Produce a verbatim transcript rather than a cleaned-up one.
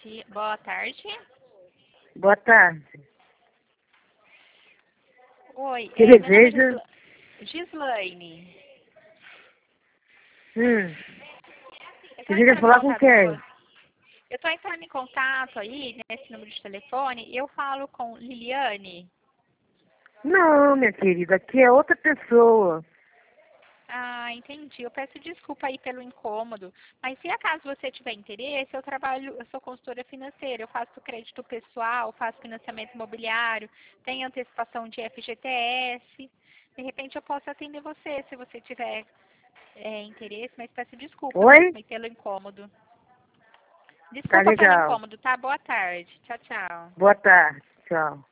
dia. Boa tarde. Boa tarde. Oi, Que é, meu nome é deseja? Gisla... Gislaine. Hum. Eu tô Deseja entrando em falar com contato com quem? você. Eu tô entrando em contato aí, nesse número de telefone, e eu falo com Liliane. Não, minha querida, aqui é outra pessoa. Ah, entendi. Eu peço desculpa aí pelo incômodo, mas se acaso você tiver interesse, eu trabalho, eu sou consultora financeira, eu faço crédito pessoal, faço financiamento imobiliário, tenho antecipação de F G T S. De repente eu posso atender você se você tiver é, interesse, mas peço desculpa Oi? mesmo aí pelo incômodo. Tá Desculpa pelo legal. incômodo, tá? Boa tarde. Tchau, tchau. Boa tarde. Tchau.